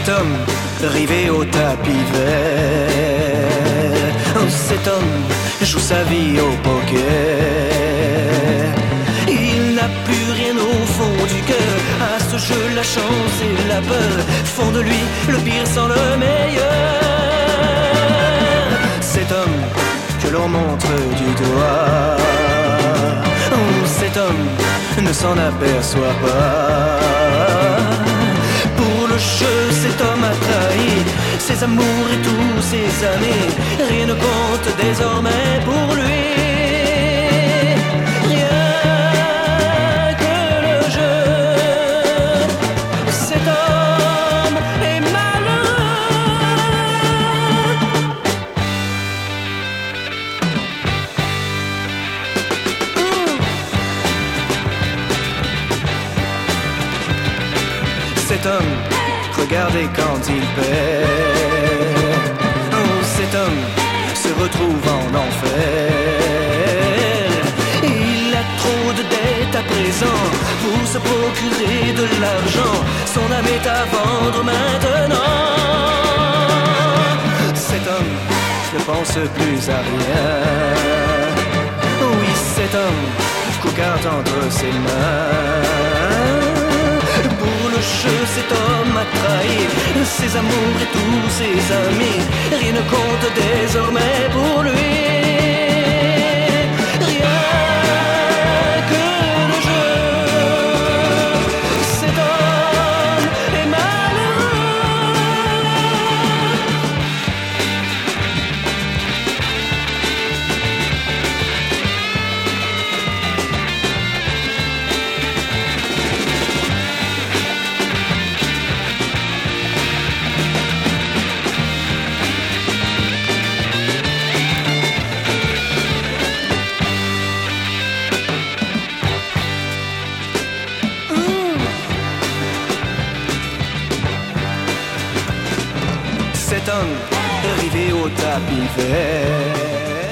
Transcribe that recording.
Cet homme rivé au tapis vert, oh, cet homme joue sa vie au poker. Il n'a plus rien au fond du cœur. À ce jeu, la chance et la peur font de lui le pire sans le meilleur. Cet homme que l'on montre du doigt, oh, cet homme ne s'en aperçoit pas. Pour le jeu, cet homme a trahi ses amours et tous ses années. Rien ne compte désormais pour lui. Rien que le jeu. Cet homme est malheureux. Cet homme, regardez quand il perd. Oh, cet homme se retrouve en enfer. Il a trop de dettes à présent pour se procurer de l'argent. Son âme est à vendre maintenant. Cet homme ne pense plus à rien. Oui, cet homme cocarde entre ses mains. Pour le jeu, cet homme a trahi ses amours et tous ses amis. Rien ne compte désormais pour lui. Rien que le jeu. Cet homme est cet homme rivé au tapis vert.